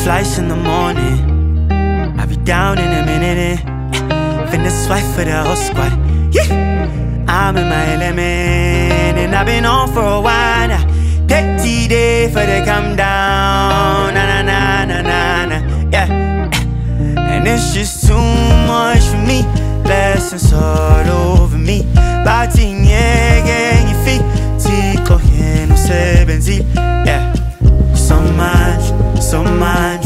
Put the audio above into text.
flights in the morning. I'll be down in a minute. Finna swipe for the whole squad. Yeah, I'm in my element, and I've been on for a while now. 30 days for the come down. Na na na na na na. Yeah, and it's just too much for me. Blessings all over me. Batinye gengi fi Tiko henu sebenzi. Yeah, so much, so much.